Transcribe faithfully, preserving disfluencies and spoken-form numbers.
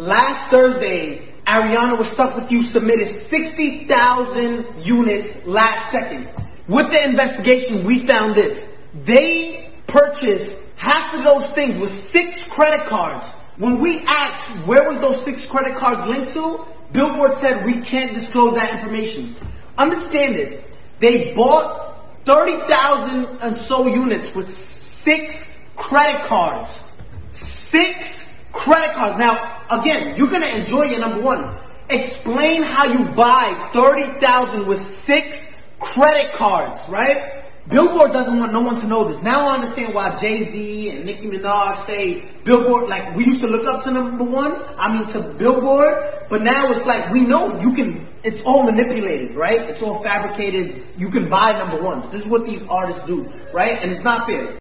last Thursday, Ariana Was Stuck With You submitted sixty thousand units last second. With the investigation, we found this. They purchased half of those things with six credit cards. When we asked where was those six credit cards linked to, Billboard said we can't disclose that information. Understand this. They bought thirty thousand and so units with six credit cards. Six credit cards. Now, again, you're going to enjoy your number one. Explain how you buy thirty thousand with six credit cards, right? Billboard doesn't want no one to know this. Now I understand why Jay-Z and Nicki Minaj say Billboard, like we used to look up to number one, I mean to Billboard, but now it's like we know you can, it's all manipulated, right? It's all fabricated. You can buy number ones. This is what these artists do, right? And it's not fair.